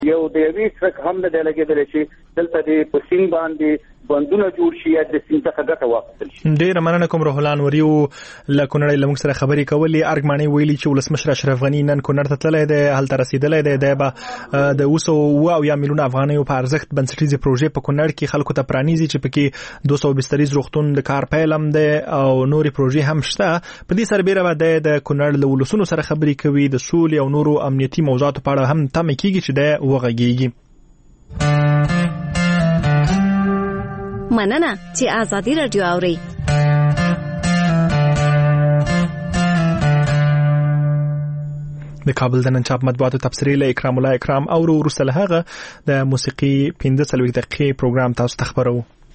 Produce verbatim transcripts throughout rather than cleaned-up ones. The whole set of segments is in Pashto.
یو د یوې ټرک هم نه دی لګېدلی چې دلته د په سیند باندې بندونه جوړ شي یا د سیند څخه ګټه واخیستل شي. ډېره مننه کوم روح الله انوري له کونړ له موږ سره خبرې کولې. ارګماني ویلي چې ولسمشر اشرف غني نن کونړ ته تللی دی، هلته رسېدلی دی. دی به د اوه سوه اوه اویا میلیونه افغانیو په ارزښت بنسټیزې پروژې په کونړ کې خلکو ته پرانیزي چې پکې دوه سوه بستریز روغتون د کار پیل هم دی او نورې پروژې هم شته. په دې سربېره به دی د کونړ له ولسونو سره خبرې کوي، د سولې او نورو امنیتي موضوعاتو په اړه هم تمه کېږي چې دی وغږېږي. مننه چې آزادي رادیو اوري. د کابل د نن چاپ مطبوعاتو تبصرې له اکرام الله اکرام او وروسته له هغه د موسیقي پنځه څلوېښت دقیقې پروګرام تاسو ته خبرو.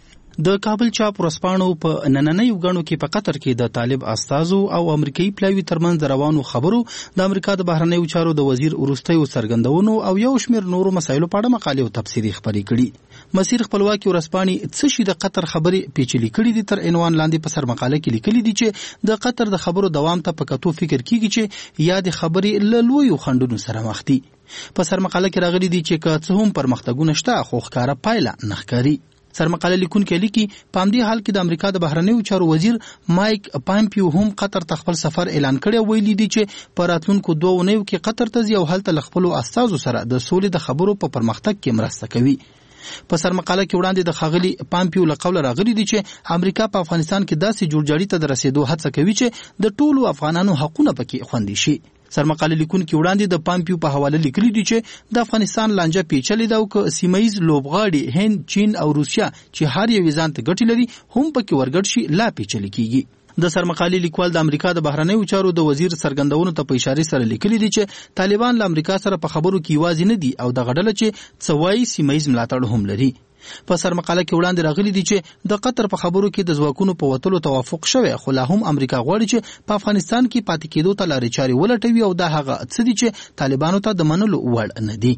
د کابل چاپ ورځپاڼو په نننیو غاڼو کې په قطر کې د طالب استازو او امریکایي پلاوي ترمنځ روانو خبرو د امریکا د بهرنیو چارو د وزیر وروستیو څرګندونو او یو شمېر نورو مسایلو په اړه مقالې او تبصرې خپرې کړي. مسیر خپلواکي ورځپاڼې څه شي د قطر خبرې پیچلې کړي دي تر عنوان لاندې په سر مقاله کې لیکلي دي چې د قطر د خبرو دوام ته په کتو فکر کیږي چې یا د خبرې له لویو خنډونو سره مخ دي. په سر مقاله کې راغلي دي چې که څه هم پرمختګونه شته خو ښکاره پایله نه ښکاري. سرمقاله لیکونکي لیکي په همدې حال کې د امریکا د بهرنیو چارو وزیر مایک پامپیو هم قطر ته خپل سفر اعلان کړی، ویلي دي چې په راتلونکو دوه اونیو کې قطر ته ځي او هلته له خپلو استازو سره د سولې د خبرو په پرمختګ کې مرسته کوي. په سرمقاله کې وړاندې د ښاغلي پامپیو له قوله راغلي دي چې امریکا په افغانستان کې داسې جوړجاړي ته د رسېدو هڅه کوي چې د ټولو افغانانو حقونه پکې خوندي شي. سرمقاله لیکونکي وړاندې د پامپیو په حواله لیکلي دي چې د افغانستان لانجه پیچلې ده او که سیمه ییز لوبغاړي هند، چین او روسیا چې هر یو ځان ته ګټې لري هم پکې ورګډ شي لا پیچلې کیږي. د سرمقالې لیکوال د امریکا د بهرنیو چارو د وزیر څرګندونو ته په اشاره سره لیکلي دي چې طالبان له امریکا سره په خبرو کې یوازې نه دي او د غډله چې څوای سیمه ییز ملاتړ هم لري. په سرمقاله کې وړاندې راغلي دي چې د قطر په خبرو کې د ځواکونو په وتلو توافق شوی، خو لا هم امریکا غواړي چې په افغانستان کې پاتې کېدو ته لارې چارې ولټوي او دا هغه څه دي چې طالبانو ته د منلو وړ نه دي.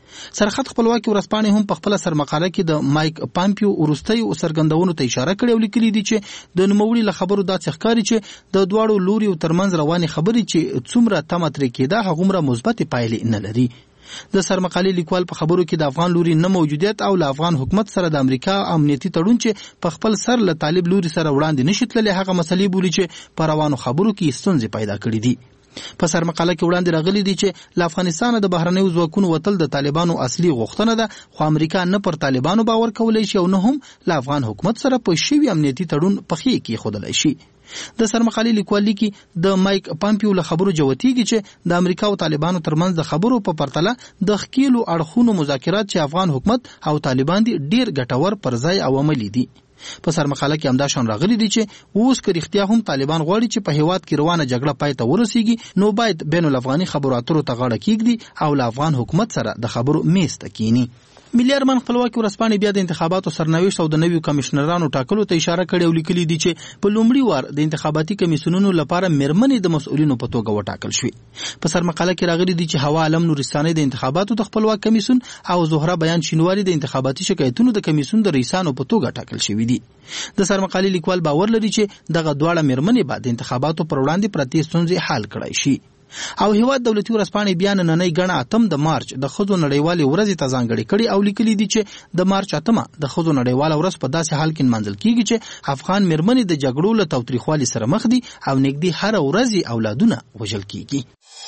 سرحد خپلواکي ورځپاڼې هم په خپل سرمقاله کې د مایک پامپیو وروستیو څرګندونو ته اشاره کړې او لیکلي دي چې د نوموړي له خبرو داسې ښکاري چې د دواړو لوري ترمنځ روانې خبرې چې څومره تمه ترې کېده هغومره مثبتې پایلې نه لري. د سرمقالې لیکوال په خبرو کې د افغان لوري نه موجودیت او له افغان حکومت سره د امریکا امنیتي تړون چې په خپل سر له طالب لوري سره وړاندې نشي تللی هغه مسلې بولي چې په روانو خبرو کې ستونزې پیدا کړې دي. په سرمقاله کې وړاندې راغلي دي چې له افغانستان د بهرنیو ځواکونو وتل د طالبانو اصلي غوښتنه ده، خو امریکا نه پر طالبانو باور کولی شي او نه هم له افغان حکومت سره په شوي امنیتي تړون پخې کېښودلی شي. د سرمقالې لیکوال لیکي د مایک پامپیو له خبرو جوتیږي چې د امریکا او طالبانو ترمنځ د خبرو په پرتله د ښکیلو اړخونو مذاکرات چې افغان حکومت او طالبان دي ډیر ګټور پر ځای او عملي دي. په سرمقاله کې همدا شان راغلي دي چې اوس که رښتیا هم طالبان غواړي چې په هیواد کې روانه جګړه پای ته ورسیږي نو باید بین الافغاني خبرو اترو ته غاړه کېږدي او له افغان حکومت سره د خبرو میز ته کینی. ملي ارمان خپلواکي ورځپاڼې بیا د انتخاباتو سرنوشت او د نویو کمشنرانو ټاکلو ته اشاره کړې او لیکلي دي چې په لومړي وار د انتخاباتي کمیسیونونو لپاره میرمنې د مسؤلینو په توګه وټاکل شوې. په سرمقاله کې راغلي دي چې هوا عالم نورستاني د انتخاباتو د خپلواک کمیسیون او زهره بیان شینواری د انتخاباتي شکایتونو د کمیسیون د رئیسانو په توګه ټاکل شوي دي. د سرمقالې لیکوال باور لري چې دغه دواړه میرمنې به د انتخاباتو پر وړاندې پرتې ستونزې حل کړای شي. او هیواد دولتي ورځپاڼې بیا نننۍ ګڼه اتم د مارچ د ښځو نړیوالې ورځې ته ځانګړې کړې او لیکلي دي چې د مارچ اتمه د ښځو نړیواله ورځ په داسې حال کې نمانځل کیږي چې افغان میرمنې د جګړو له تاوتریخوالي سره مخ دي او نږدې هره ورځ اولادونه وژل کیږي.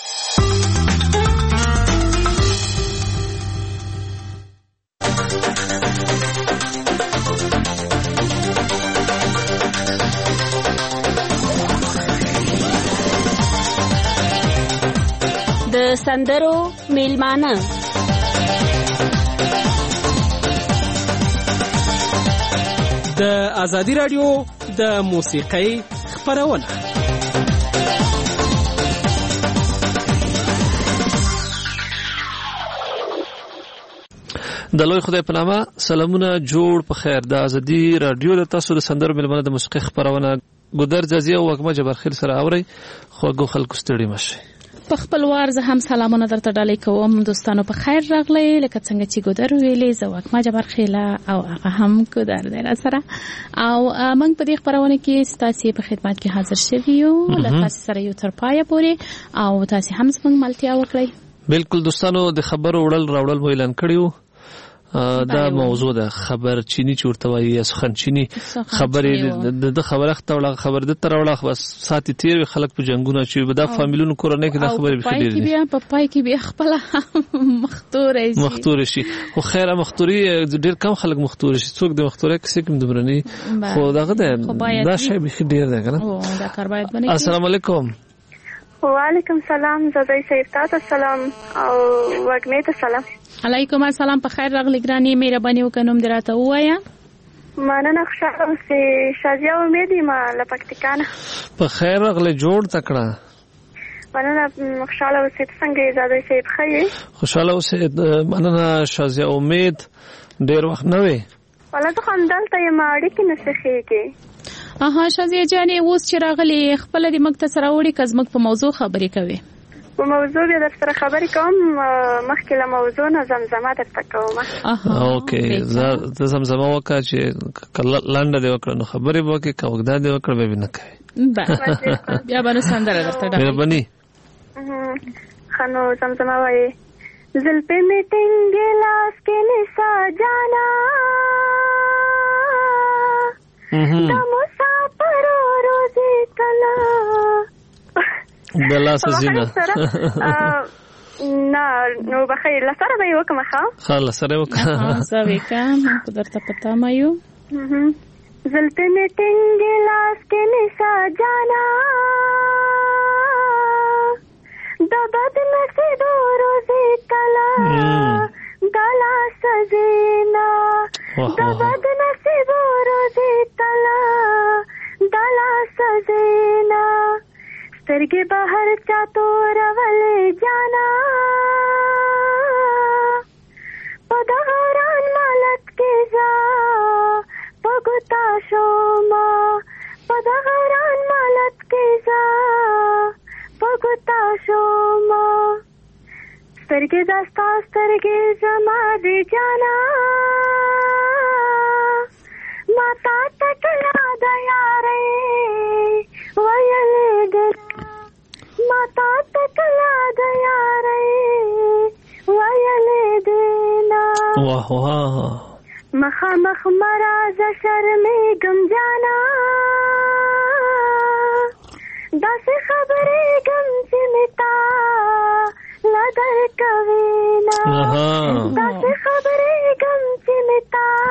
د سندرو میلمانه د ازادي رادیو د موسیقۍ خپرونه. د لوی خدای په نامه سلامونه جوړ په خیر. د ازادي رادیو د تاسو د سندرو میلمانه د موسیقۍ خپرونه ګودر جزیه او وګمه جبرخیل سره اوري خوږو خلکو ستړي مشي. په خپل وار زه هم سلامونه درته ډالۍ کوم. دوستانو په خیر راغلی. لکه څنګه چې ګودر ویلې زه وګمه جبرخیله او هغه هم ګودر دی را سره او موږ په دې خپرونه کې ستاسو په خدمت کې حاضر شوي یو. له تاسو سره یو تر پایه پورې او تاسو هم زموږ ملتیا وکړئ. بالکل دوستانو د خبرو وړل راوړل مو اعلان کړیو دا موضوع ده خبر چینی چورته وایي یا سخن چینی خبرې د خبره ختوړه خبر د تروړه بس ساتي تیر خلک په جنگونه چې به دا فامیلونو کورونه کې د خبرې بخیر دي بیا په پای کې بیا خپل مختور شي مختور شي خو خیره مختوري ډیر کم خلک مختور شي څوک د مختوري کیسه کوم دبرني خو دغه دا شی به ډیر ده کنه او دا کار باید بنه السلام علیکم وعلیکم سلام زدای سید تاسو سلام او وګنې ته سلام علیکم السلام په خیر راغلی ګرانی مهرباني وکړم دراته وایا مننه خوشاله اوسې شازیا امید ما لپکتکانه په خیر راغلی جوړ تکړه مننه خوشاله اوسې څنګه زدای سید خیر خوشاله اوسې مننه شازیا امید ډیر وخت نه وي ولا ته هم دلته یم اړیکې نشخېږي اها شازیا جانې اوس چې راغلی خپل د مکتسر وړي کزمک په موضوع خبرې کوي په موضوع به در سره خبرې کوم مخکې له موضوع نه زمزمه درته کوم اوکې زه زمزمه وکړه چې لاندې دی وکړه نو خبرې به وکړي که وګدا دی وکړه به نه کوي بیا به نو سندره درته ډاکټر مهرباني ښه نو زمزمه وایي زلفې مې ټینګې لاس کې نسا جانا دا مسافر روزي کلا بلا سزینا نه نو بخیر لسره به یو کوم ښه ښه لسره وکړه زه وکم په درته پتا ما یو زلفې مې ټینګې لاس کې نسا جانا دا بد نصیب روزي کلا دلا سزینا دا بد نصیب روزي کلا دلا سزینا سترګې بهر چا تورولې جانا په دغه ران مالت کې ځه په ګوتا شوما په دغه ران مالت کې ځه په ګوتا شوما سترګې داستا سترګې زما دی جانا ماتا تکلا د یارې ویلې دې ماتا تکلا د یارې ویلې دې نا واه واه مخامخ مراز شرمېږم جانا داسې خبرېږم چې مې تا لدر کوي نا داسې خبرېږم چې مې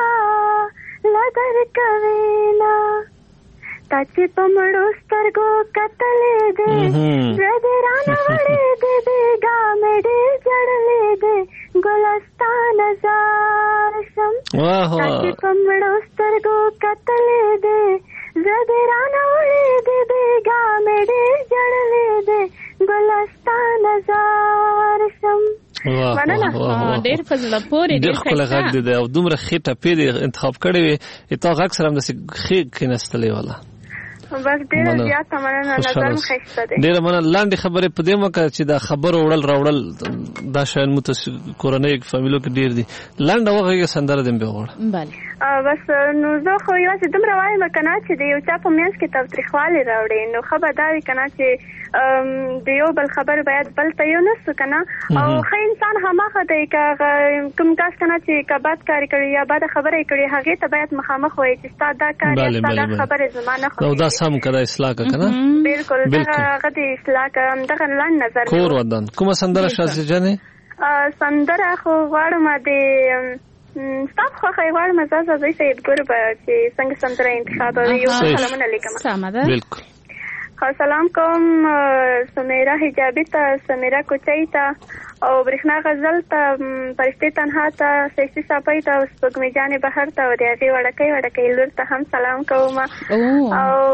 تا لدر کوي نا تا چې په مړو سترګو کتلې دې زه دې رانه وړې دې بېګا مې ډېر جړلې دې ګلستان زار شم تا چې په مړو سترګو کتلې دې زه دې رانه وړې دې بېګا مې ډېر جړلې دې ګلستان زار شم مننه ډېر فضل پورې ډېر خپل غږ دی او دومره ښه ټپې دی انتخاب کړی وي تا غږ سره هم داسې ښې کېناستلی والا بس ډېره زیاته مننه نظر مو ښایسته دی ډېره مننه لاندې خبرې په دې وکړه چې دا خبرو وړل راوړل دا شیان مو ته کورنۍ فامیلو کې ډېر دي لنډه وغږېږه سندره دې مې وغواړه بله بس نو زه خو یوازې دومره وایم که نه چې د یو چا په منځ کې تاوتریخوالی راوړي نو ښه به دا وي که نه چې د یو بل خبر باید بل ته یو نه سو که نه او ښه انسان هماغه دی که کوم کس که نه چې که بد کار کړي یا بده خبره یې کړي هغې ته باید مخامخ وایي چې ستا دا کار یا ستا دا خبرې زما نه خوښېږي سم که دا اصلاح که که نه بلکل دغه هغه د اصلاح که همدغه لنډ نظر کور ودان کومه سندره شازیه جانې سندره خو غواړم د ستا په خوښه یې غواړم زه زه سید ګور به چې څنګه سندره انتخابوي یو سلامونه لیکم سمه ده بلکل خو سلام کوم سمیرا حجابي ته سمیرا کوچۍ ته او برېښنا غزل ته فرشتې تنها ته سیستي صافۍ ته او سپوږمۍ جانې بهر ته او د هغې وړکۍ وړکۍ لور ته هم سلام کوم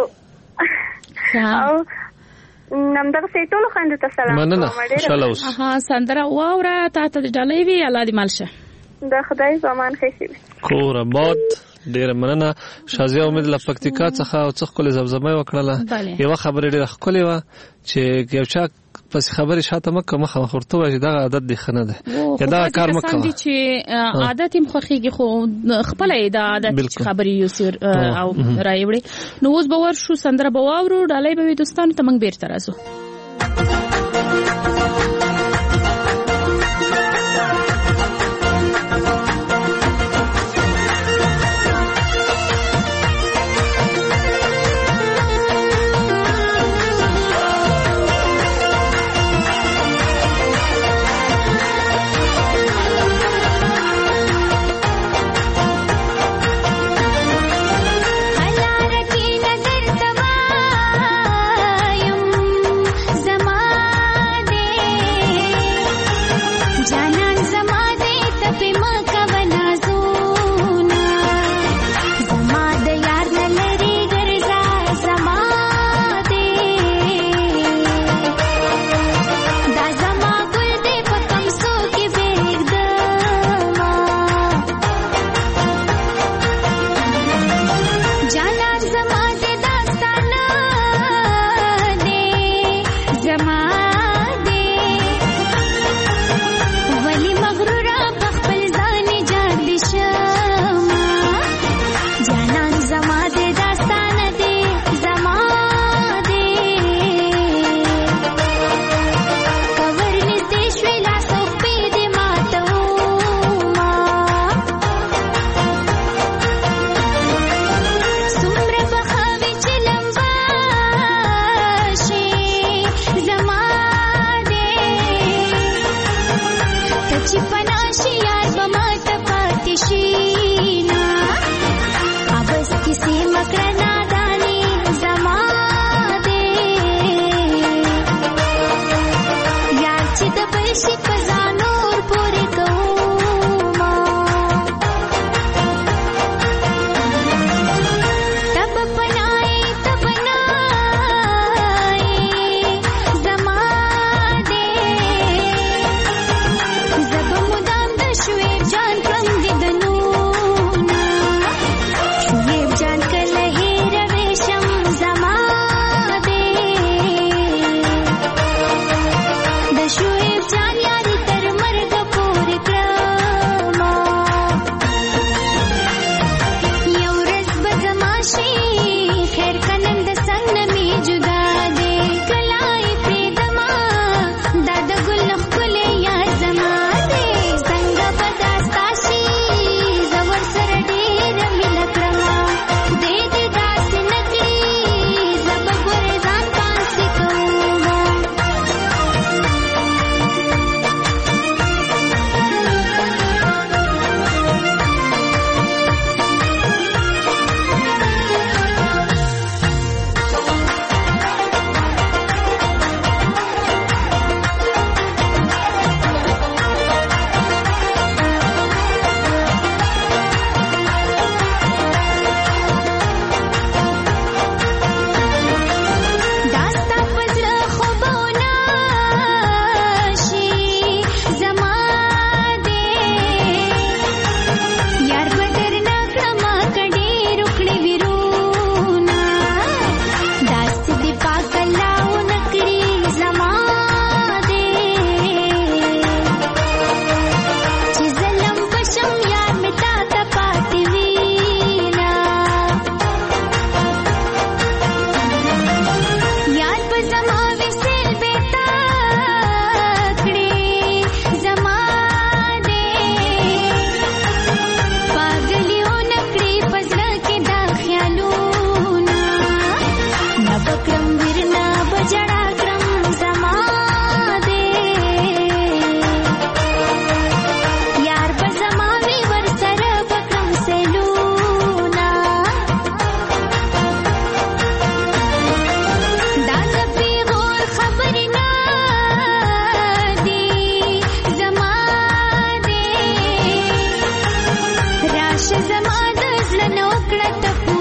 او او همدغسې ټولو خویندو ته سلام مننه خوشحاله اوسه سندره واوره تا ته د ډالۍ وي الله دې مال شه د خدای زمان ښه شي کور آباد ډیره مننه شازیه امید له پکتیکا څخه او څه ښکلې زمزمه یې وکړله یوه خبرې ډېره ښکلې وه چې یو چا پسې خبرې شاته مه کوه مخامخ ورته ووایه چې دغه عادت دې ښه نه دی یا دغه کار مه کوه چې عادت یې خوښېږي خو خپله یې دا عادت چې خبرې یوسي او رایې وړي نو اوس به ورشو سندره به واورو ډالۍ به وي دوستانو ته موږ بېرته راځو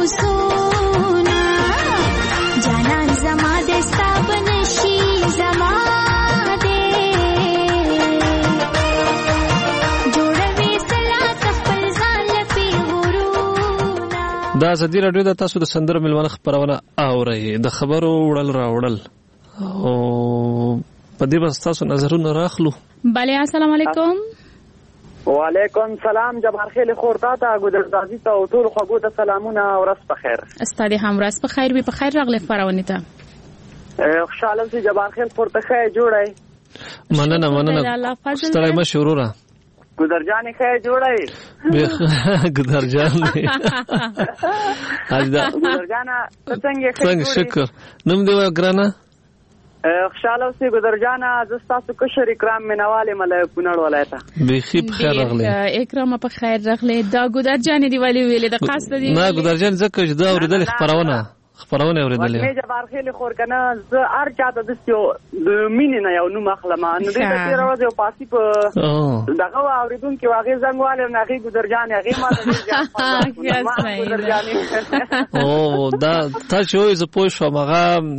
روزونه جانان زما دستا بنشي زما دې جوړوي صلات خپل ځان لپی غرونه. دا ازادي رادیو د تاسو د سندرو ملونه خبرونه اورئ د خبرو وړل راوړل او په دې بس تاسو نظرونه راخلو. بله السلام علیکم. وعلیکم سلام جبار خیل خورتا ته ګودرزادي ته او ټول خواږو ته سلامونه او ورځ په خیر. استاد هم ورځ په خیر وي. په خیر راغلی خبرونه ته خوشاله سي جبار خیل خورته خیر جوړای. مننه مننه ستړی مشه وروره. ګودرجان خیر جوړای. ګودرجان اجدا ګودرجان څنګه څنګه شکر نوم دی ګرانه خوشاله اوسې ګودرجان زستا سو کشر اکرام منواله ملای کونړ ولایته بخي په خیر راغلی. اکرام په خیر راغلی. دا ګودرجان دی ولی ویلې د قصد دی نه ګودرجان زکه چې دا اوریدل خبرونه خبرونه اوریدل مې جبار خیل خور کنه ز ار چاته د سیو د مینې نه یو نو مخلمه نو دې ته راوځي او پاسي په دغه اوریدونکو واغې زنګواله نه غي ګودرجان هغه ما د ګودرجان او دا تاسو یې ز پوه شو مغه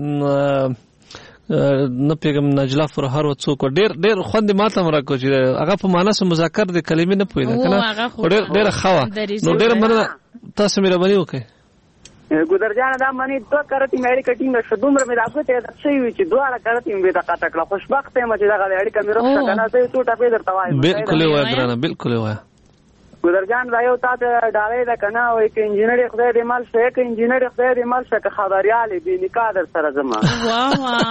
نه پیغام نجلا فرهر و څوک ډیر ډیر خوند ماته مرکو چې هغه په معنی سم مذاکر د کلمې نه پوهیدا کنه ډیر ډیر خوا نو ډیر مننه تاسو مې ربني وکي ګودرجان دا منی دوه کرتی مې اړیکه ټینګه شو دومره مې راغته ته شي وی چې دواړه کرتی مې دا کاټه کړه خوشبخت یم چې دا اړیکه مې روښه کنه ته ټوټه په درته وای بالکل وای درانه بالکل وای ګودرجان دا یو تاسو ډالې دا کنه وای کې انجینر خدای دې مال شي کې انجینر خدای دې مال شي خبريالي به نکاح در سره زما واه واه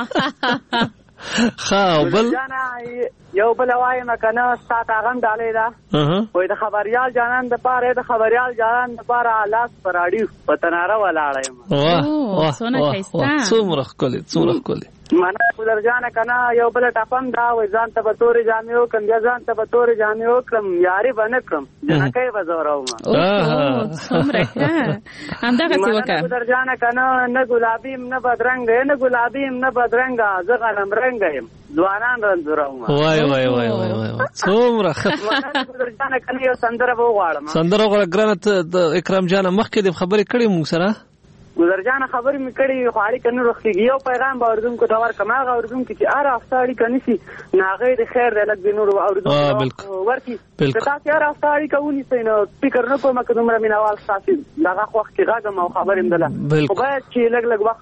خا بل یو بل وای مکنه سات اغم ډالې دا وای د خبريال جانان د پاره د خبريال جانان د پاره لاس پراډي پتناره ولاړم. واه واه سونه خيستا څومره خولي څومره خولي مانا ګودرجان کنه یو بل ټاپم دا وای ځان ته به تورې جامې وکم یا ځان ته به تورې جامې وکم یاري باندې کړم جنکه به زوراوم. اوه څومره همدغه څه وکړه ګودرجان کنه نه ګلابي نه بدرنګ نه ګلابي نه بدرنګ زه غنم رنګ یم ځوانان رنځوراوم. وای وای وای وای څومره ګودرجان کنه یو سندره وغواړم. سندره وغواړه ګرانه د اکرام جان مخکې د خبرې کړې مونږ سره ګودرجان خبرې مې کړې خو اړیکه نه رخصتېږي. یو پیغام به اورېدونکو ته ورکړم هغه اورېدونکي چې هره هفته اړیکه نیسي نو هغې د خیر دی لږ د نورو اورېدونکو ورکړي که تاسې هره هفته اړیکه ونیسئ نو فکر نه کوم که دومره مینهوال ستاسې دغه وخت کې غږم او خبرې م دله خو باید چې لږ لږ وخت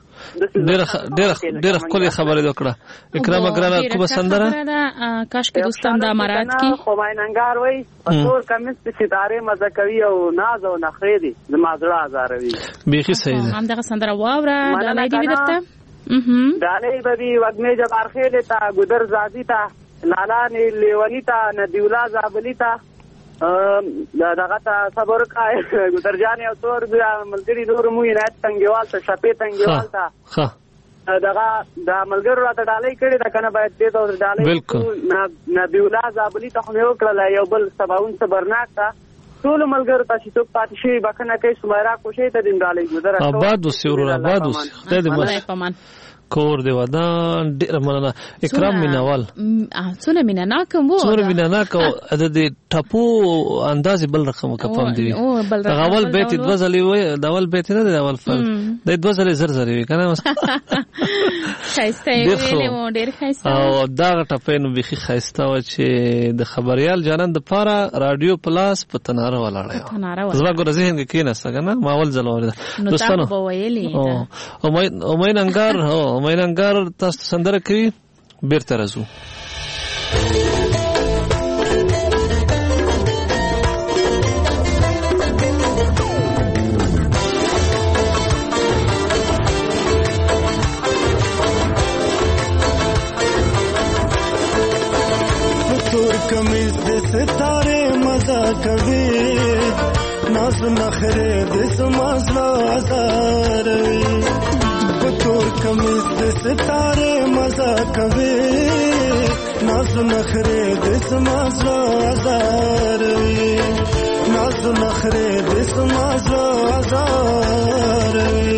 ډېره ښکلې خبرې وکړه اکرامه ګرانه کومه سندره کاشکې دوستان دا مراد کړي. خمیننګار وایي په تور کمیس کې ستارې مزه کوي او ناز او نخرې دي زما زړه ازاروي. بیخي صحیح ده همدغه سندره واوره ډالۍ دې وي درته ډالۍ به وي وږمې جبار خیلې ته ګودرزادي ته لالانې لیوني ته ندیولا زابلي ته دغه ته صبر کای ګودرجان او تور ملګری نور مو عنایت تنګیوال ته شپې تنګیوال ته دغه د ملګرو راته ډالۍ کړې ده کنه باید دې ته ډالۍ ندیولا زابلي ته خو مې وکړله یو بل سباون صبرناک ته ټول ملګرو ته چې څوک پاتې شي بخنه کوي سمیرا کوشي ته دین ډالۍ ګودر آباد وسې ورور آباد وسې خدای دې مست کور دی ودان ډیر مننه اکرام مینوال څونه مینناک وو څونه مینناک د دې ټاپو انداز بل رقم کپم دی غول بیت د وزلې وي د اول بیت نه د اول فل د د وزلې زر زر وي کنه خاصه ویلې مو ډیر خاصه او دا ټاپې نو بيخي خاصه و چې د خبريال جانان د پاره رادیو پلاس په تناره ولاړی زما ګور ذهن کې کیناسته کنه ماول زلور دوستانو او او مې ننګار هو مې ننګار تاسو سندره کوي بیرته راځو कमीज दे सितारे मजा कभी नाज नखरे दे समाजला आजार पुतुर कमीज दे सितारे मजा कभी नाज नखरे दे समाजला आजार नाज नखरे दे समाजला आजार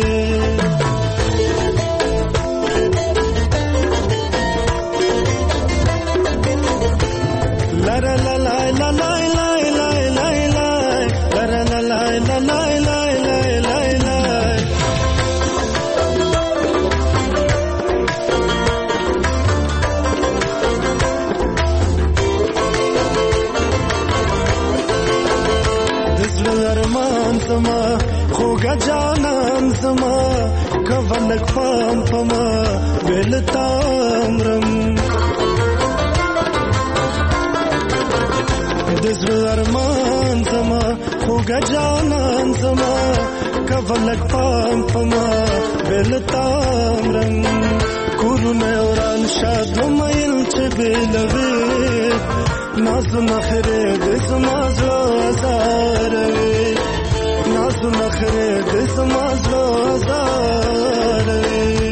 la la la la la la la la la la la la la la la la la la زړه ارمان زما خوږه جانان زما کولک پام پما بل تامرم د زړه ارمان زما خوږه جانان زما کولک پام پما بل تامرم کورونه وران شاد مایل چې بلوي نازو نخره د زما زړه زاروي نازو نخره د زما زړه زاروي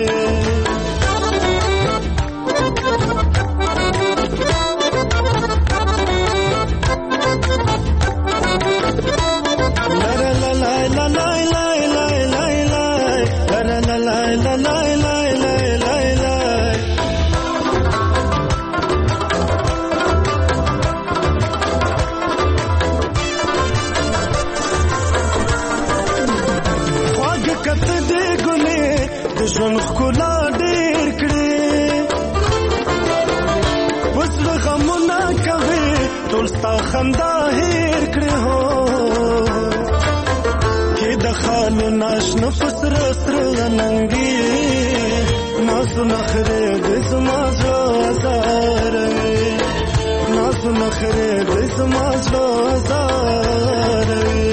ژوند ښکلا ډېر کړې اوس له غمونه کوې ټول ستا خندا هېر کړې هو کې د خالو ناشنه په سره سره ننګې نازو نخرې د زما زړه ازاروي نازو نخرې د زما زړه ازاروي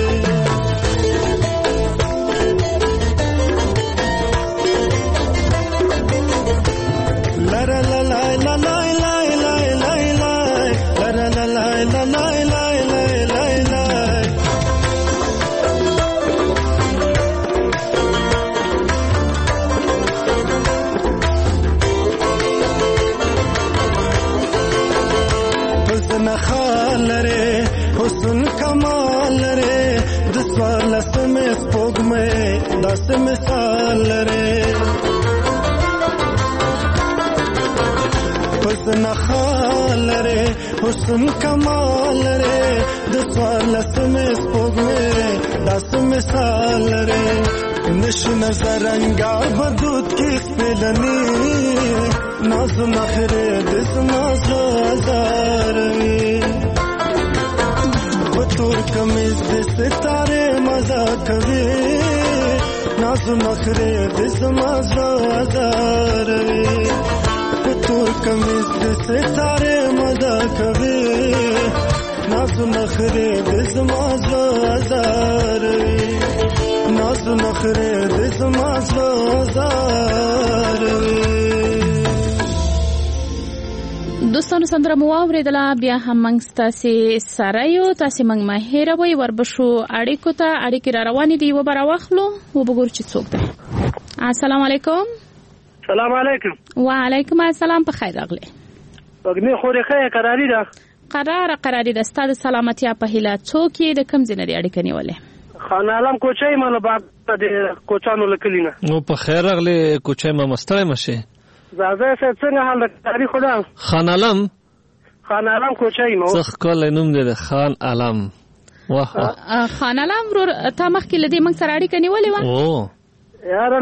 حسن کمال لري د سوال سمې سپوږمۍ داسې مثال لري حسن خال لري حسن کمال لري د سوال سمې سپوږمۍ داسې مثال لري نش نظر انګار بدود کې سپلني نازو نخره د زما زړه زاروي تور کمیز د ستاره مزا کوي نازو نخره د زما زړه زاروي تور کمیز د ستاره مزا کوي نازو نخره د زما زړه زاروي نازو نخره د زما زړه زاروي دوستانو سندره مو اوریدله بیا هم موږ ستاسې سره یو تاسې موږ مه هېروئ وربشو اړیکو ته اړیکې را روانې دي یوه به راواخلو وبګورو چې څوک دی السلام علیکم سلام علیکم وعلیکم السلام په خیر راغلی وګنې خورې ښه قراري ده قراره قراري ده ستا د سلامتیا په هیله څوک یې د کوم ځای نه دې اړیکه نیولې خان عالم کوچی ما له باغ د کوچانو له کلي نه نو په خیر راغلی کوچی ما مستړی مه شې زازه صاحب څنګه حال د تاریخ خدا خان عالم خان عالم کوچی نو څه ښکلی نوم دی د خان عالم واه واه خان عالم ورور تا مخکې له دې موږ سره اړیکه نیولې وه او یاره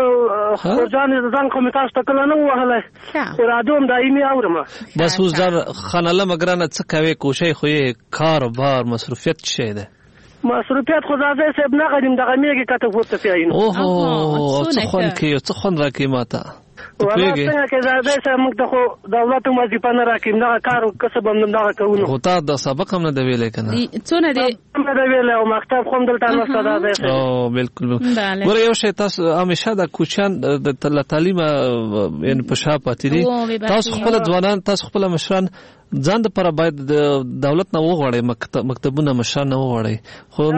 نه خورجان ځان خو مې تاسو ته کله نه ووهلی خو راډیو هم دایمي اورم بس اوس دا خان عالم ګرانه څه کوې کوشی خو یې کاروبار مصروفیت څه شی دی مصروفیت خو زازه صاحب نه غدیم دغه میږي کته پورته پیایي نو اوهو څه خوند کوي څه خوند راکوي ما ته والله څنګه کې زازه صاحب موږ ته خو دولت هم وظیفه نه راکوي دغه کار کسب هم دغه کوو نو خو تا د سبق هم نه دی ویلی که نه څونه دی نه دی ویلی او مکتب خو هم دلته نشته زازه صاحب او بلکل ګوره یو شی تاسو همیشه د کوچیان له تعلیمه یعنې په شا پاتې دي تاسو خپله ځوانان تاسو خپله مشران ځان دپاره باید د دولت نه وغواړئ مکتبونه مشران نه وغواړئ خو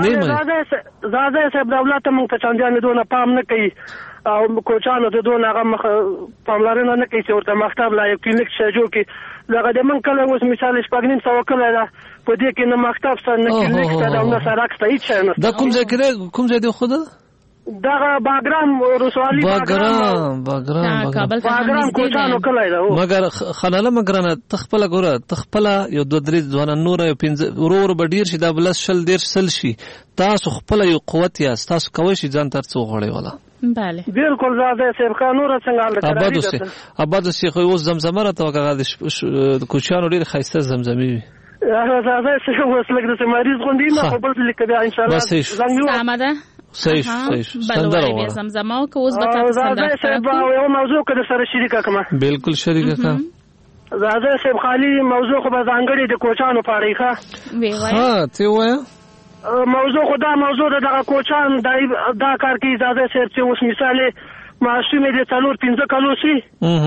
نه زازه صاحب دولت موږ ته چندانې دونه پام نه کوي او کوچانو ته دونه هغه پاملرنه نه کوي چې ورته مکتب لا یو کلینیک شی جوړ کړي لکه د موږ کلی اوس مثال شپږ نیم سوه کلی ده په دې کې نه مکتب شته نه کلینیک شته او نه سړک شته هېڅ شی نشته دا کوم ځای کې دی کوم ځای دی خو ده دغه باګرام رسوالي باګرام باګرام باګرام کوچانو کلی ده مګر خلاله مګرانه ته خپله ګوره ته خپله یو دوه درې ځوانان نور یو پنځه ورو ورو به ډېر شي دا به لس شل دېرش سل شي تاسو خپله یو قوت یاست تاسو کولی شئ ځان ته هر څه وغواړئ والا بله بالکل زاده صاحب خان نور څنګه آباد اوسئ آباد اوسئ خو اوس زمزمه راته وکړه د کوچیانو ډېرې ښایسته زمزمې وي زازا څه اوس لږ د مریض غوندې نه خو بل لیکه بیا ان شاء الله زنګ آمده صحیح صحیح سندره وره زمزمه او که اوس به تاسو زازا صاحب یو موضوع کده سره شریکه کما بالکل شریکه کا زازا صاحب خالی موضوع خو به ځانګړي د کوچانو پاره ښه وی وای ها ته وای موضوع خدا موضوع د کوچان دا کار کې زازا صاحب چې اوس مثال معصومه د څلور پنځه کلو شي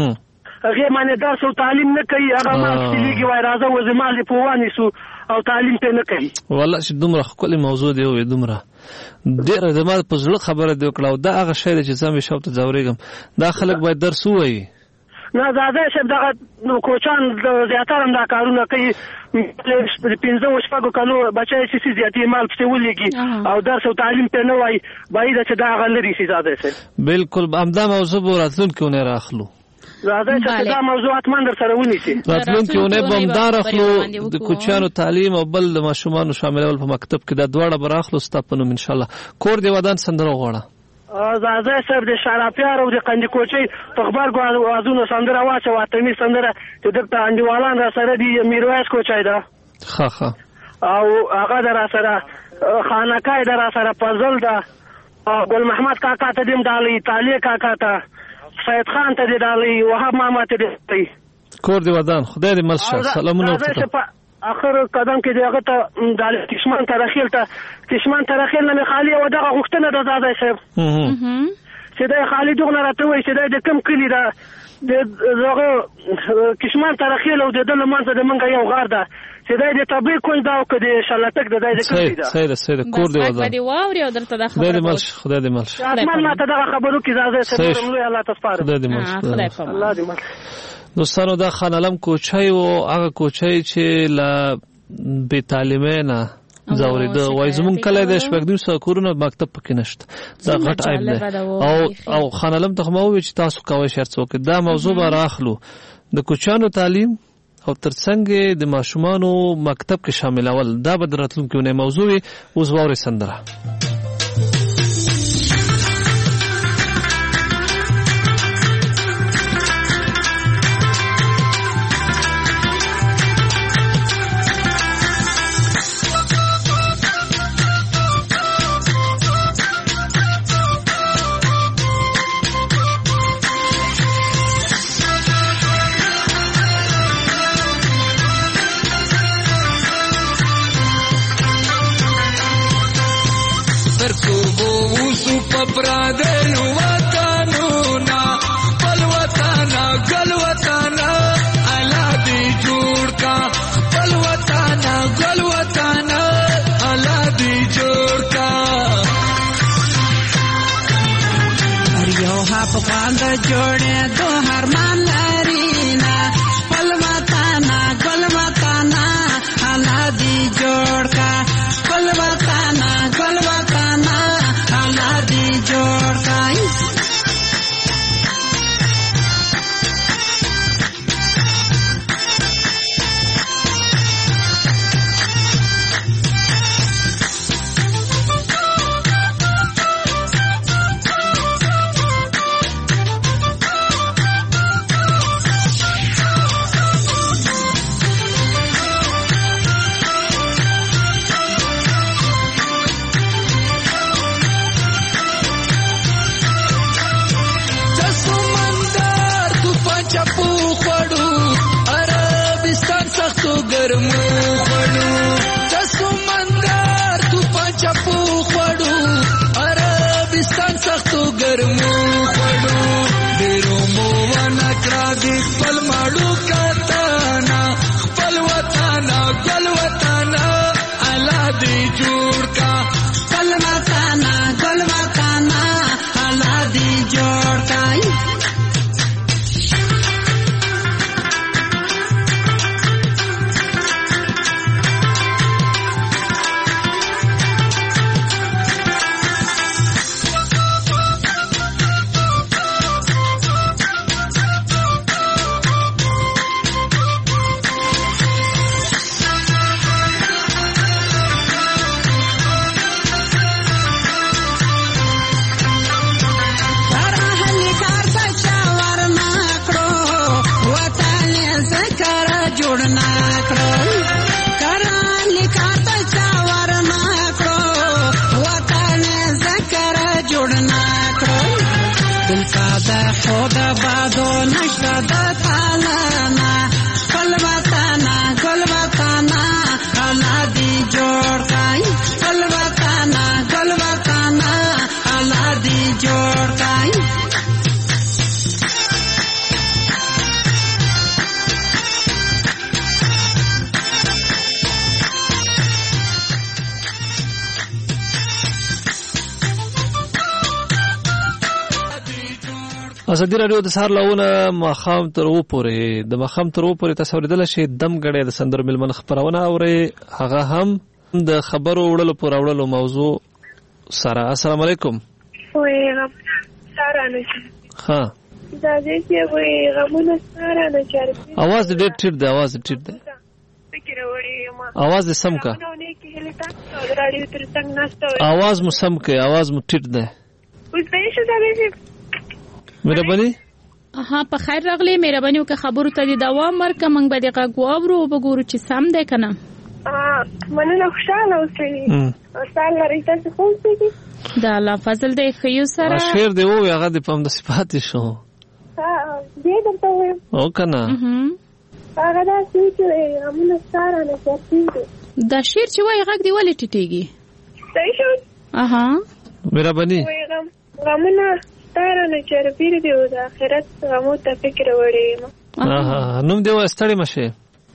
هغه باندې درس او تعلیم نه کوي هغه ما سلیږي وای راځه وزمال په وانی سو او تعلیم ته نه کوي والله چې دومره خپل موضوع دی او دومره ډېر زما په زړه خبره دی وکړه دا هغه شی چې زما شاوته ځورېږم دا خلک باید درس وایي نه زاده شپ دغه کوچان زیاتره هم دا کارونه کوي پنځه او شپږو کلو بچی چې زیاتې مال پسې ولېږي او درس او تعلیم ته نه وایي باید چې دا هغه لري شي زاده شپ بالکل همدا موضوع به راتلونکي اونۍ راخلو زاده چې دا موضوعات من در سره ونیسي راتلونکي اونۍ به همدا راخلو د کوچیانو تعلیم او بل د ماشومانو شاملول په مکتب کې دا دواړه به راخلو ستا په نوم انشاءالله کور دې ودان سندره وغواړه زازا صاحب د شرافیار او د قندي کوچي په خبرګو اوازونو سندره واچو وطني سندره چې دغه انډیوالان را سره دی میرویس کوچای دا ها ها او هغه در سره خانقای در سره فضل دا ګل محمد کاکا ته دیم دالي طالع کاکا ته سید خان ته دی دالي وهاب ماما ته دی کور دی ودان خدای دې ملشه سلامونه ورته اخر قدم کې دغه ته د کشمان ترخیل ته کشمان ترخیل نه خالی او دغه غوښتنه د زاده صاحب چې د خالی دغه راته وای چې د کم کلی دا دغه کشمان ترخیل او د لمنځه د منګه یو غار ده چې د طبيعي کوی دا او کدي شلاتک د دای د کلی دا صحیح صحیح کور دی وځه دی واوري او درته د خبره ملش خدای دې ملش احمد ما ته دغه خبرو کې زاده صاحب مولوی الله تسپاره خدای دې ملش الله دې ملش دوستانو دا خان علم کوچای او هغه کوچای چې لا بے تعلیمه نه زاوریده وای زمون کله د شپږ سو کورونه مکتب پکې نشته دا غټ عیب ده او او خان علم ته مو چې تاسو کوی شرط وکړه دا موضوع به راخلو د کوچانو تعلیم او ترڅنګ د ماشومانو مکتب کې شامل اول دا به درتلونکو نه موضوع اوس ووري سندره پرادن وطنونا پل وطانا گل وطانا علا دی جوڑ کا پل وطانا گل وطانا علا دی جوڑ کا یو افغان د جوړه دو هرمان لرینا پل وطانا گل وطانا علا دی جوڑ کا پل وطانا گل وطانا جوړ کای ازادي رادیو د سهار لونه مخام تر و پورې د مخام تر و پورې تاسو ورېدل شي دم غړې د سندر ملمن خبرونه اوري هغه هم د خبرو وړلو پر وړلو موضوع سره. السلام علیکم. وای سارا نه ها دا دې چې وای غمونه سارا نه چاري आवाज دې ټیټ دی आवाज ټیټ دی فکر وړي ما आवाज دې سم کا نو نه کې هله تاسو رادیو تر څنګه ناشته आवाज مو سم کې आवाज مو ټیټ دی اوس به څه دا وې مهرباني ها په خیر راغلی مهرباني وکړه خبرو ته د دوام ورکړه موږ به دغه غوړو وګورو چې سم دی کنه. ا مننه خوشاله اوسئ سال لري تاسو خو څه دا الله فضل دی خيو سره شعر دی او هغه د پم د صفات شو ها دې درته وایم او کنه هغه دا چې غمونه سارا نه کوي دا شعر چې وای هغه دی ولې ټټیږي صحیح شو اها مهرباني غم غمونه سارا نه چرپیر دی او د آخرت غمو ته فکر وړي اها نوم دی واستړی مشه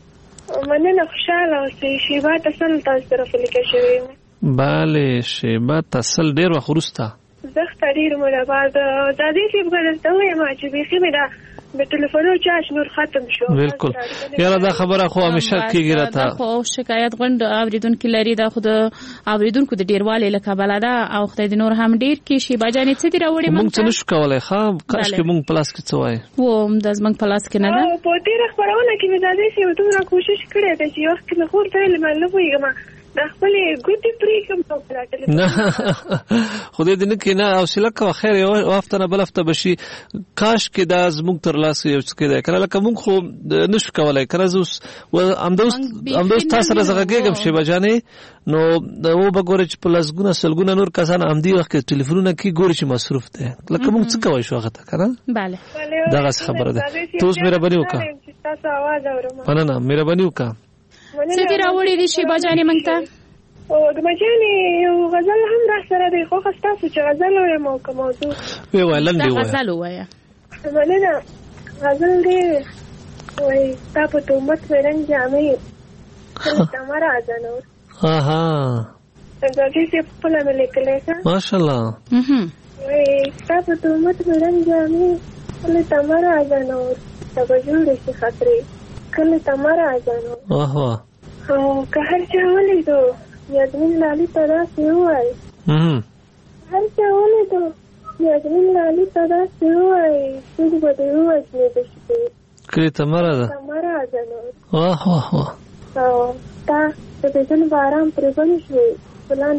مننه خوشاله اوسئ شیبا تسل تاسو طرف لیکل شوی bale شیبا تسل ډیر وخت وروسته زخت ډیر مله بعد د دې چې بغلته وایم چې بيخي مې دا د ټلیفونو چارج نور ختم شو. بالکل یاره دا خبره خو همیشه کیږي راته خو شکایت غونډ اوریدونکو لري دا خو د اوریدونکو د ډیروالي لکه بلاده او خدای دې نور هم ډیر کې شی باجانې څه دی راوړي مونږ څه نشو کولای خام کاش کې مونږ پلاس کې څه وای و د زمنګ پلاس کې نه ده په تیر خبرونه کې مې دا دې چې دومره کوشش کړې ده چې وخت کې خور ته لمن نه وایګم دا خپل ګوتې پرې کوم په پلاټل خدای دې نه کې نه او سلکه خیر یو وخت نه بل هفته بشي کاش کې دا زموږ تر لاس یو څه کېده کله لکه مونږ خو نشو کولای کله زوس امدوس امدوس تاسو راځګم شي بجانې نو و بګورې چې په لاسګونه سلګونه نور کسان امدي وخت کې ټلیفونونه کې ګوري چې مصروف دي لکه مونږ څه کوي شو هغه ته کنه bale دا غس خبره ده توس مهرباني وکړه تاسو आवाज اورم نه نه مهرباني وکړه څه دی راوړي دي شی باجانې مونږ ته او د مجانې یو غزل هم را سره دی خو تاسو چې غزل وایم او کوم موضوع وی ولن دی وای غزل وایا مننه غزل دی وای تا په تومت ورنګ جامې تمہارا ازانو ها ها دا چې په پله مې لیکلې ماشاءالله وای تا په تومت ورنګ جامې کله تمہارا ازانو تا په جوړ شي خاطرې کله تمہارا ازانو اوه او که هر چا ولیدو یادمین لالی تا داسې ووایي هر چا ولیدو یادمین لالی تا داسې ووایي څوک به دې ووژنې د شپې کلي تمره ده تمره ده نو واه واه واه او تا د دې باران پرې بند شوې ګلان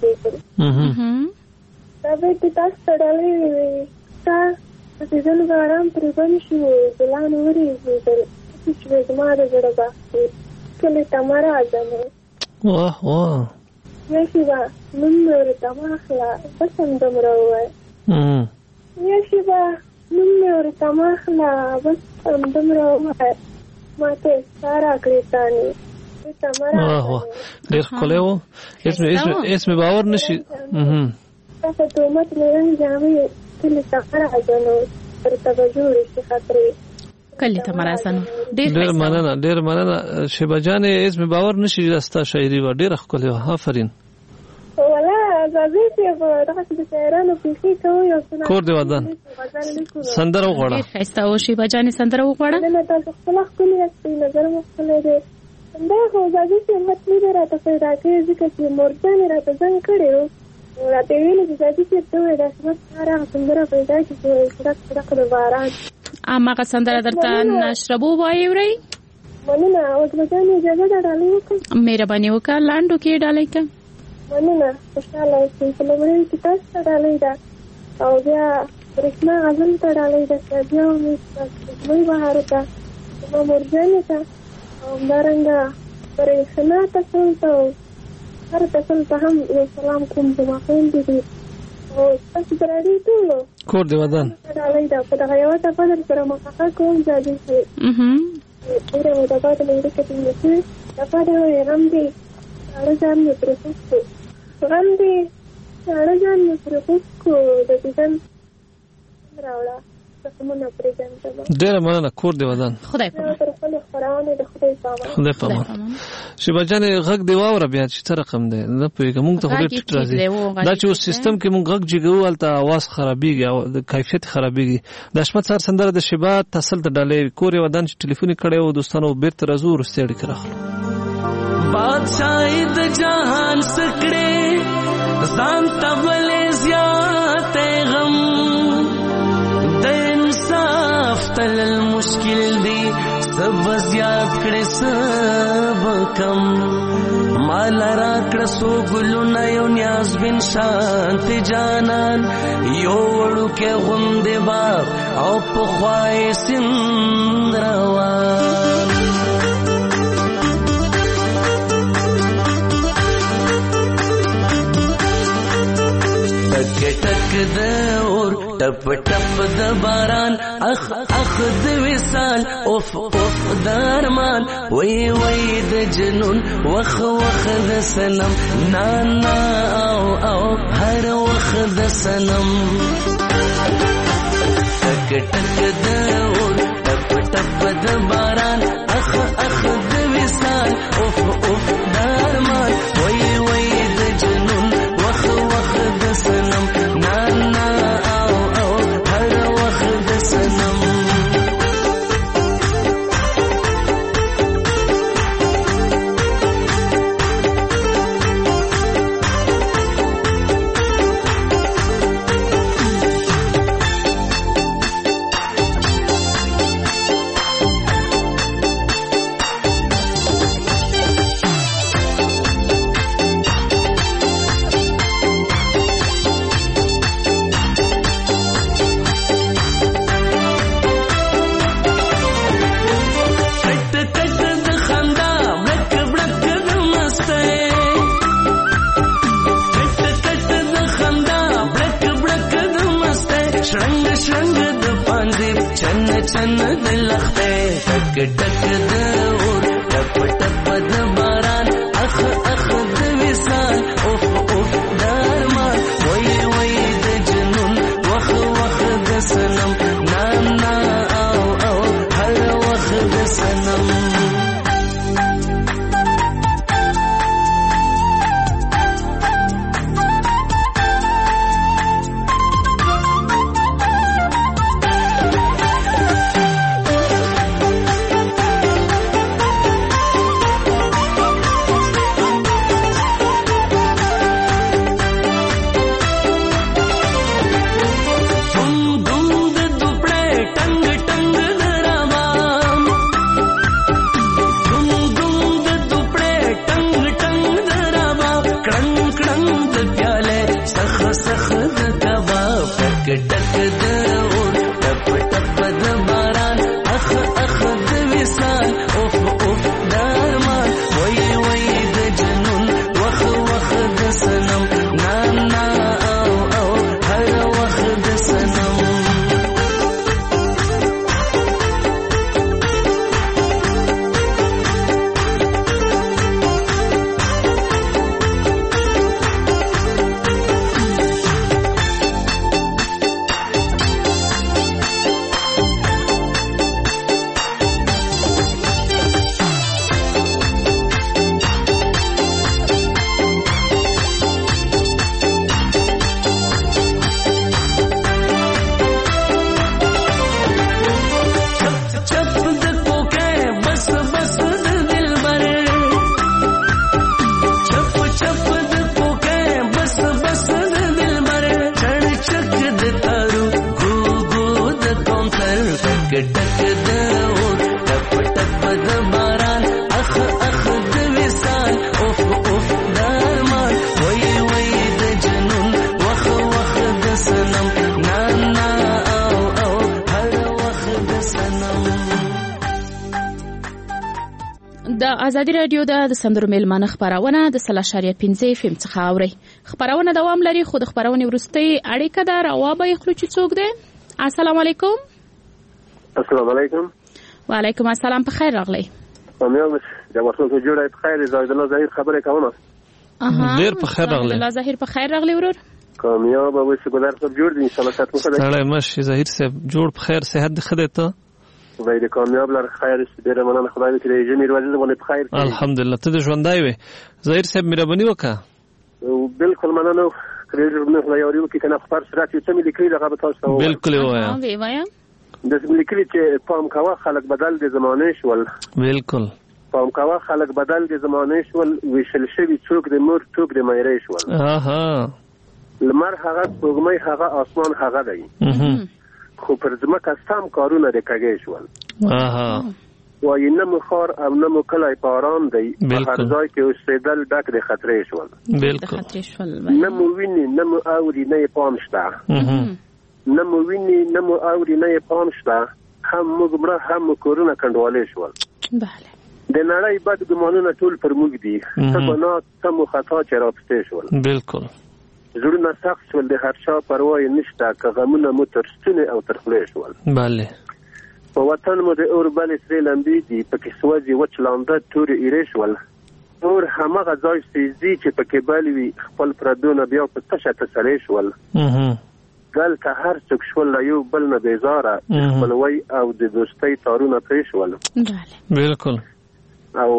وریږي دا به دې تاسو ته ډالۍ وي تا د دې باران پرې بند شوې ګلان وریږي چې زما د زړه باغ کله تمہارا ازانو واه واه یا شیبا نوم مې ورته واخله بس همدومره ووایه یا شیبا نوم مې ورته واخله بس همدومره ووایه ما ته ستا راکړې تانې تمہارا واه واه ډېر ښکلی و اسم باور نشي تا په تومت مې رنګ جامې کله تمہارا ازانو ورته به جوړې شي خاطرې کله تمہارا ازانو ډېر مننه ډېر مننه شیبا جانې اسم باور نشي دستا شاعري و ډېر ښکلی و آفرین ولا زازي چې دغه د شاعرانو پیسې کوي او کور دی ودان سندره وغواړه ډېر ښایسته و شیبا جانې سندره وغواړه نه تاسو خپل خپل یې نظر مخکله دی دا خو زازي چې مت نه راته پیدا کوي ځکه چې مورجان راته څنګه کړو راته ویل چې زازي چې ته دا څه سره سندره پیدا کړي چې سړک د باران اماغه سندره درته نشربو وایي وري مننه او د مجانې اجازه ده ډالۍ وکړم مهرباني وکړه لاندو کې ډالۍ کړه مننه خوشاله اوسئ په لومړي کې تاسو ته ډالۍ ده او بیا برېښنا غزل ته ډالۍ ده بیا مې سپوږمۍ بهار ته زما مورجانې ته او همدارنګه برېښنا تسل ته هر تسل ته هم یو سلام کوم زما خویندې دي او تاسو د راډیو ټولو کور دی ودان ډالۍ ده په دغه یوه ټپه در سره موافقه کوم زادي شي ډېره مو د بعد مې اړیکه ټینګه شوې ټپه دی وایي غم دی ساړه ځان مې پرې خوږ کړو غم دی ساړه ځان مې پرې خوږ کړو د دیدن راوړه زخمونه پرېږدم. ډېره مننه. کور دې ودان. خدای پامان. تر خپلې خپرونې د خدای پامان. خدای پامان. شیبا جانې غږ دې واوره بیا چې څه رقم دی نه پوهېږم. مونږ ته خو ډېر ټیټ راځي. دا چې اوس سیستم کې مونږ غږ جګوو هلته اواز خرابېږي او د کیفیت خرابېږي. د حشمت سهار سندره د شیبا تسل ته ډالۍ کور یې ودان چې ټلیفون یې کړی و دوستانو بېرته راځو وروستۍ اړیکه راخلو. بادشاہی د جهان سکړې ځان ته ولې زیاتې غم د انصاف تلل مشکل دی سب زیات کړې سب کم مال را کړ سو ګلونه یو نیاز بن شانت جانان یو وړو کې غوندې باغ او په خوای سند روان ټک ټک د اور ټپ ټپ د باران اخ اخ د وصال اوف اوف د ارمان وی وی د جنون وخ وخ د سنم نا نا او او هر وخ د سنم ټک ټک د اور ټپ ټپ د باران اخ اخ د وصال اوف اوف د ارمان وی وی د جنون وخ وخ د سنم نا نا او او هر وخت د سنم چن د لخته ټک ټک د اور ټپ ټپ د باران اخ اخ د وصال اوف اوف د ارمان وای وای د جنون وخ وخ د سنم نا نا او او هر وخ د سنم ټک د اور ټپ ټپ د باران اخ اخ د وصال اوف اوف د ارمان وای وای د جنون وخ وخ د سنم نا نا او او هر وخت د سنم ازادي رادیو د سندرو میلمانه خبرونه د سلاشاریه پنځه اف ام څخه اوري. خبرونه دوام لري خو د خبرونه ورستي اړیکه ده راوابه خلک څوک ده. السلام علیکم. السلام علیکم. وعلیکم السلام. په خیر راغلی. امید جواب څه جوړه په خیر زاید الله ظاهر خبره کوم. اها ډیر په خیر راغلی. الله ظاهر په خیر راغلی ورور. کامیاب او څه ګذر صاحب جوړ دي ان شاء الله تاسو خو ستړی مشه ظاهر صاحب جوړ په خیر صحت دې خدای ته خدای دې کامیاب لر خیر ډېر مننه خدای دې چې جمعې ورځې باندې په خیر الحمدلله ته دې ژوندای وي ظاهر صاحب مهرباني وکړه بالکل مننه کریډ نه خدای اوري چې کنه خبر سره چې څه مې لیکلي دغه به تاسو بالکل وایا وی وایا د څه لیکلي چې پام کاوه خلک بدل د زمانه شول بالکل پام کاوه خلک بدل د زمانه شول ویشل شوی څوک د مور څوک د مېرې شول اها لمر هغه سپوږمۍ هغه اسمان هغه دی خو پر ځمکه سم کارونه د کږې شول اها وای نه مخار او نه مکلای پاران دی په هر ځای کې اوسېدل ډک د خطرې شول بالکل خطرې شول نه مو ویني نه مو اوري نه پام شته نه مو ویني نه مو اوري نه پام شته هم موږ مړه هم کورونه کنډوالې شول بله د نړۍ بد ګمانونه ټول پر موږ دي څه ګناه څه مو خطا چې راپستې شول بالکل زړونه سخت شول د هر چا پروا یې نشته که غمونه مو تر ستونې او تر خولې شول بله په وطن مو د اور بلې سرې لمبې دي پکې سوځي وچ لانده تورې ایرې شول اور همغه ځای سیزي چې پکې بل وي خپل پردونه بیا په تشه تسلې شول دلته هر څوک شول له یو بل نه بیزاره چې خپلوۍ او د دوستۍ تارونه پرې شول بالکل او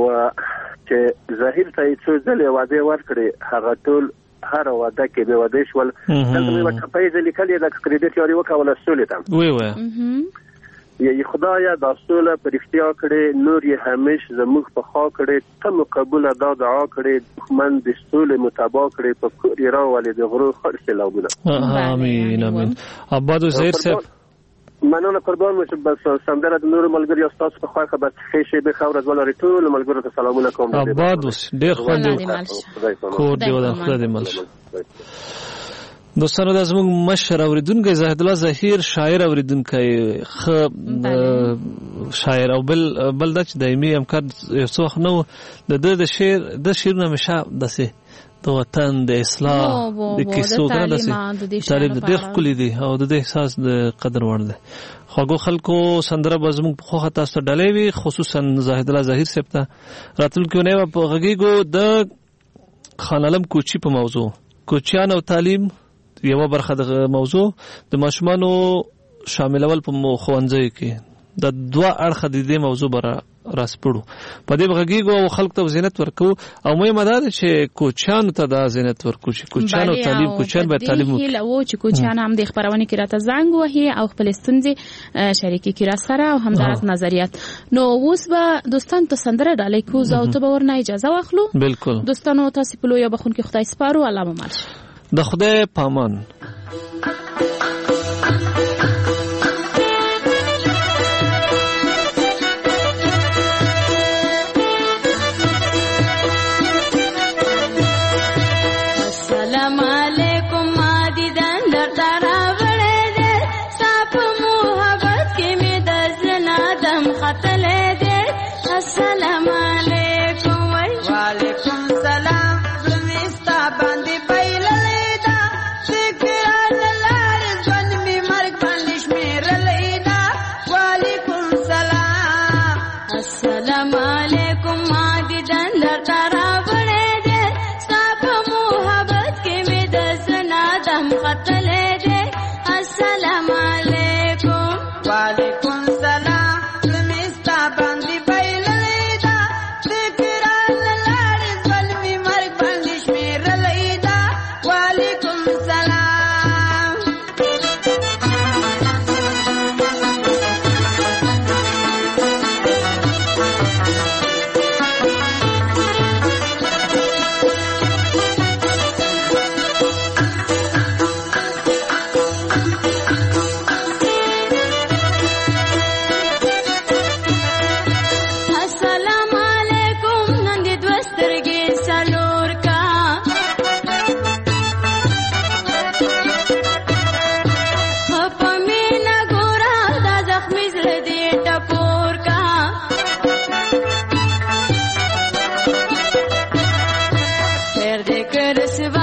چې ظاهر ته یې څو ځلې وعدې ورکړې هغه ټول هر وعده کې به وعده شول دلته مې ورته پیسې لیکلې د کریډټ یاري وکوله سولې ته وی وی یا خدایا دا سوله پر اختیا کړي نور یې همیش زموږ په خوا کړي ته مقبول دا دعا کړي دښمن د سولې متابع کړي په کور را ولې د غرو خرڅ لاګونه امين امين اباد زهیر صاحب مننه قربان مشه بس سندره د نور ملګری استاد په خوا خبر ښه شي به خبر ولر ټول ملګرو ته سلامونه کوم اباد ډیر خو دې کور دی ولا خدای دې مل دوستانو د زموږ مشر اوریدونکو زاهد الله ظهیر شاعر اوریدونکو خ شاعر او بل بل د دایمي امکان یو څو نو د د شعر د شعر نه مشه دسه د وطن د اصلاح د کیسو د دسه تعریف د دغه کلی دی او د احساس د قدر وړ دی خو خلکو سندره بزمو په خو تاسو ډلې وی خصوصا زاهد الله ظهیر سپتا راتل کې نه په غږیګو د خانالم کوچی په موضوع کوچیان او تعلیم یو برخه د موضوع د ماشومانو شاملول په خوانځي کې د دوا اړخ د دې موضوع برا راسپړو په دې بغږیګو او خلک ته زینت ورکو او مې مدار چې کوچیان ته د زینت ورکو چې کوچیان او تعلیم کوچیان به تعلیم وکړي لو چې کوچیان هم د خبرونه کې راته زنګ وهي او خپل ستونزې شریکي کې را سره او همدارس نظریات نو اوس به دوستان ته سندره ډالې کوز او ته ورنه اجازه واخلو بالکل دوستانو تاسو په لوی بخون کې خدای سپارو الله مو مل د خدای پامان السلام علیکم مادیدن لټارا وړې دې صاحب محبت کې مې د زنا دم خطلې دې السلام علیکم وعلیکم سلام زمیستا باندې السلام علیکم مادیدن لټارا وړې دې صاحب محبت کې مې د زنا دم خطلې دې السلام علیکم وعلیکم سلام زمیستا باندې پیللې دا فکران لارې ظلمي مرګ باندې شمیرلې دا وعلیکم سلام Perder que receber